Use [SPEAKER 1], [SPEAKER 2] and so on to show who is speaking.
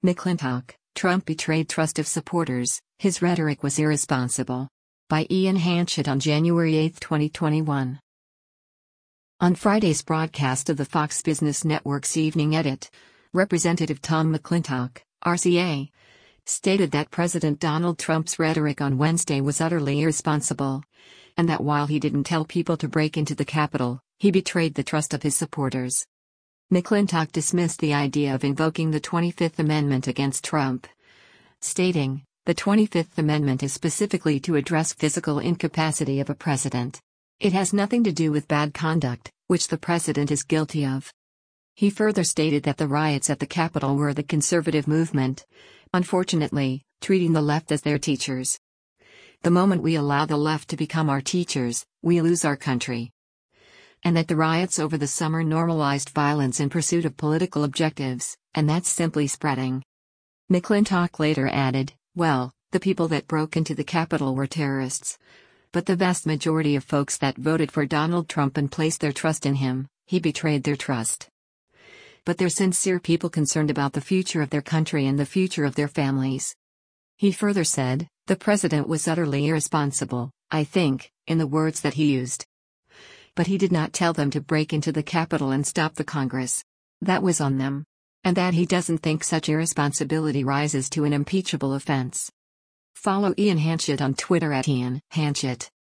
[SPEAKER 1] McClintock, Trump betrayed trust of supporters, his rhetoric was irresponsible. By Ian Hanchett on January 8, 2021. On Friday's broadcast of the Fox Business Network's Evening Edit, Representative Tom McClintock, RCA, stated that President Donald Trump's rhetoric on Wednesday was utterly irresponsible, and that while he didn't tell people to break into the Capitol, he betrayed the trust of his supporters. McClintock dismissed the idea of invoking the 25th Amendment against Trump, stating, "The 25th Amendment is specifically to address physical incapacity of a president. It has nothing to do with bad conduct, which the president is guilty of." He further stated that the riots at the Capitol were the conservative movement, unfortunately, treating the left as their teachers. "The moment we allow the left to become our teachers, we lose our country." And that the riots over the summer normalized violence in pursuit of political objectives, and that's simply spreading. McClintock later added, "Well, the people that broke into the Capitol were terrorists. But the vast majority of folks that voted for Donald Trump and placed their trust in him, he betrayed their trust. But they're sincere people concerned about the future of their country and the future of their families." He further said, "The president was utterly irresponsible, I think, in the words that he used. But he did not tell them to break into the Capitol and stop the Congress. That was on them. And that he doesn't think such irresponsibility rises to an impeachable offense." Follow Ian Hanchett on Twitter @IanHanchett.